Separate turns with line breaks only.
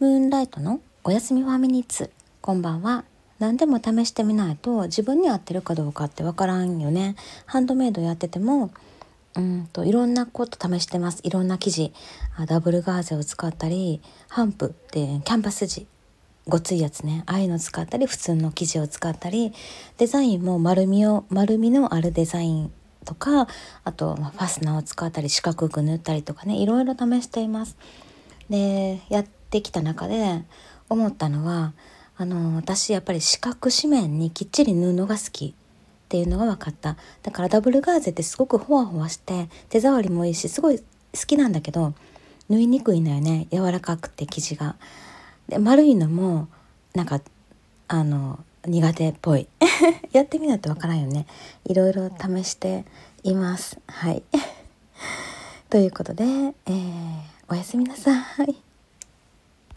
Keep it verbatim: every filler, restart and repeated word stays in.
ムーンライトのおやすみファミニッツ。こんばんは。何でも試してみないと自分に合ってるかどうかってわからんよね。ハンドメイドやっててもうんといろんなこと試してます。いろんな生地、あダブルガーゼを使ったり、ハンプってキャンバス地ごついやつね、ああいうの使ったり、普通の生地を使ったり、デザインも丸みを丸みのあるデザインとか、あとまあファスナーを使ったり、四角く縫ったりとかね、いろいろ試しています。でやってきた中で思ったのは、あの私やっぱり四角四面にきっちり縫うのが好きっていうのが分かった。だからダブルガーゼってすごくホワホワして手触りもいいし、すごい好きなんだけど、縫いにくいのよね。柔らかくて生地が。で丸いのもなんかあの苦手っぽいやってみないとわからんよね。いろいろ試しています。はいということで、えーおやすみなさい。